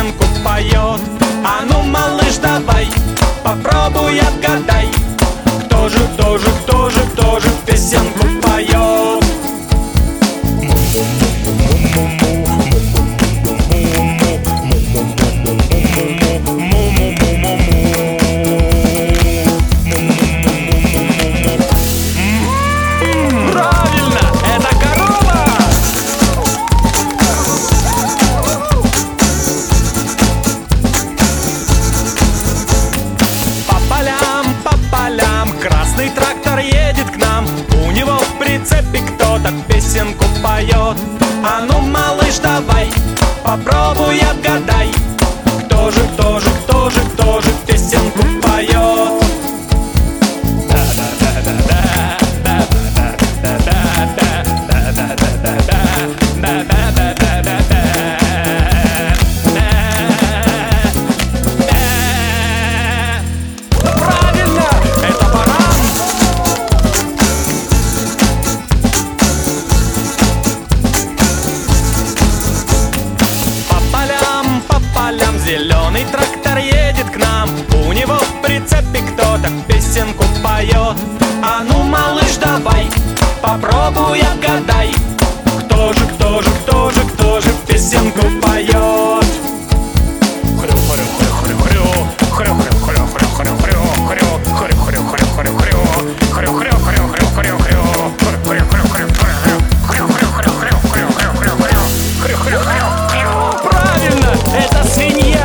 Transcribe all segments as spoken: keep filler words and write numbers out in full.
песенку поет. А ну, малыш, давай, попробуй отгадай, кто же, кто же, кто же, кто же песенку поет. Правильно, это корова! По полям, по полям красный трактор едет к нам. У него в прицепе кто-то песенку поет. А ну, малыш, давай, попробуй отгадай, кто же, кто же, кто же, кто же песенку поет. Правильно, это баран. По полям, по полям зеленый трактор едет к нам. У него в прицепе кто-то песенку поет. А ну, малыш, давай, попробуй отгадай, кто же, кто же, кто же, кто же песенку поет. Правильно, это свинья.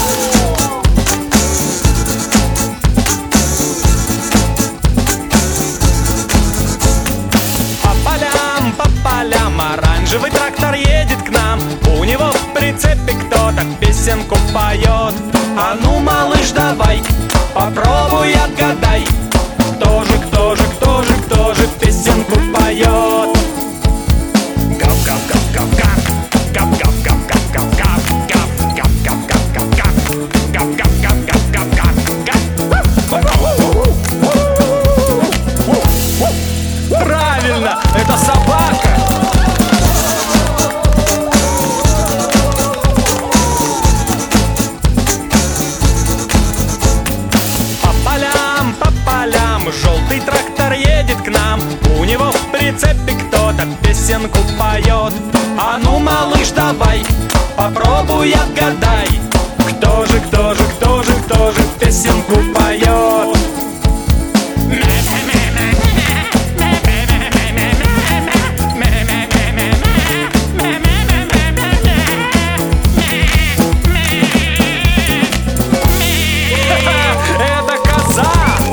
По полям, по полям оранжевый трактор едет к нам. У него в прицепе кто-то песенку поет. А ну, малыш, давай, попробуй отгадай, кто же, кто же, кто же, кто же песенку поет. Правильно, это собака. По полям, по полям желтый трактор едет к нам. У него в прицепе кто-то песенку поет. А ну, малыш, давай, попробуй отгадай, кто же, кто же, кто же, кто же песенку поет. Это коза.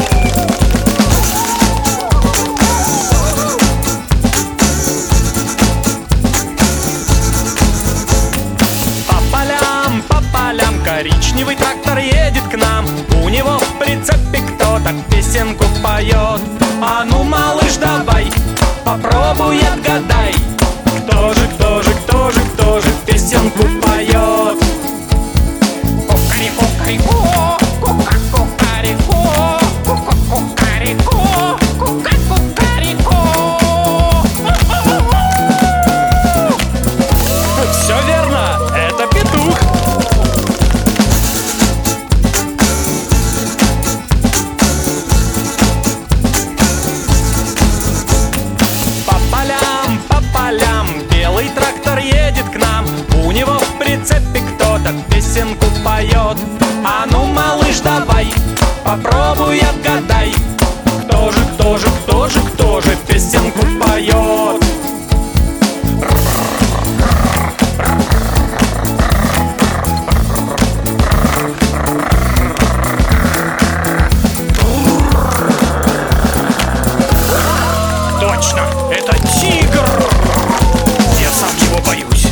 По полям, по полям коричневый трактор едет к нам. У него в прицепе кто-то песенку поет. А ну, малыш, давай, попробуй отгадай, кто же, кто же, кто же, кто же песенку поет. Кукареку-кареку, кука-кукареку, кука-кукареку, кука-кукареку. Все верно, это петух. По полям, по полям белый трактор едет к нам. У него в прицепе кто-то песенку поет. А ну, малыш, давай, попробуй отгадай, кто же, кто же, кто же, кто же песенку поет. Точно, это тигр. Я сам его боюсь.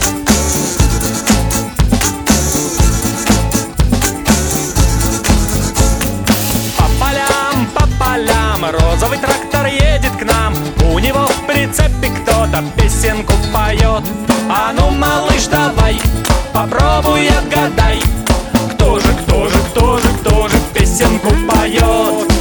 По полям, по полям розовый трактор едет к нам. У него в прицепе кто-то песенку поет. А ну, малыш, давай, попробуй отгадай, кто же, кто же, кто же, кто же песенку поет.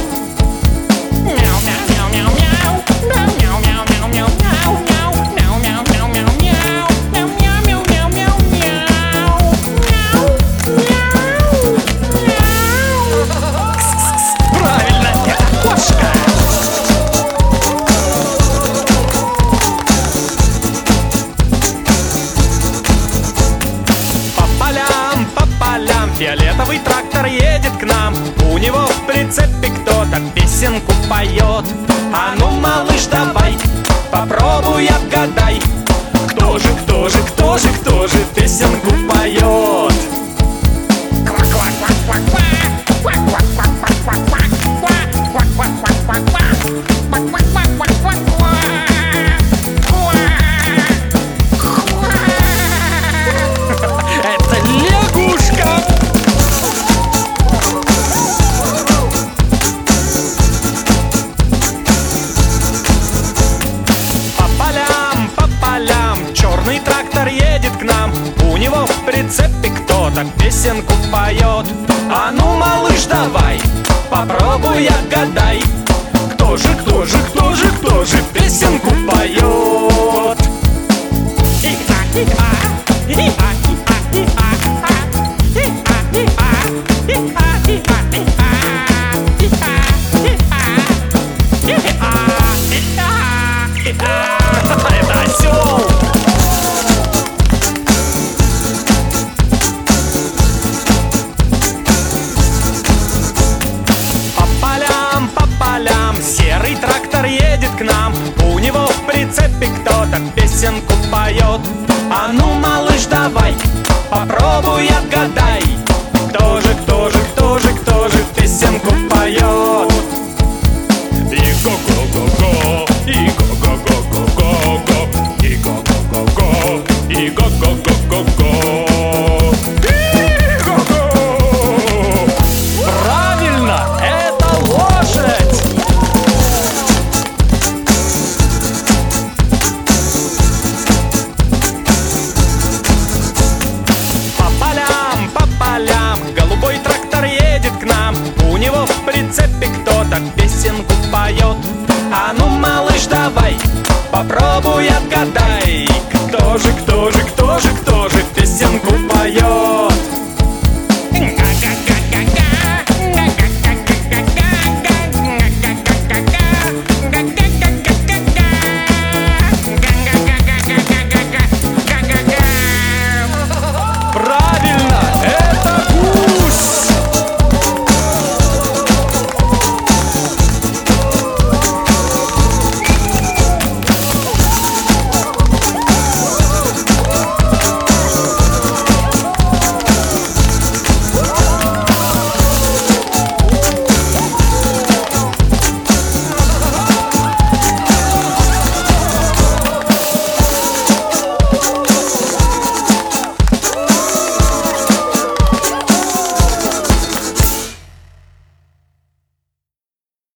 полям. Фиолетовый трактор едет к нам, у него в прицепе кто-то песенку поет. А ну, малыш, давай, попробуй отгадай, кто же, кто же, кто же, кто же песенку поет? Это лягушка! По полям, по полям, черный трактор едет к нам, у него в прицепе кто-то песенку поет. А ну, малыш, давай, попробуй отгадай, кто же, кто же, кто же, кто же песенку поет? Это осел! По полям, по полям, серый трактор едет к нам, у него в прицепе кто-то песенку поет. А ну, малыш, давай, попробуй отгадай, кто же, кто же, кто же, кто же песенку поет? И го-го-го-го, и го-го-го-го-го, и го-го-го-го, и го-го-го-го-го. Правильно, это лошадь! По полям, по полям, голубой трактор едет к нам, у него в прицепе кто-то песенку поет. А ну, малыш, давай, попробуй отгадай, кто же, кто